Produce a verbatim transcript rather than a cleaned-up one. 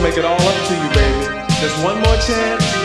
make it all up to you, baby. Just one more chance.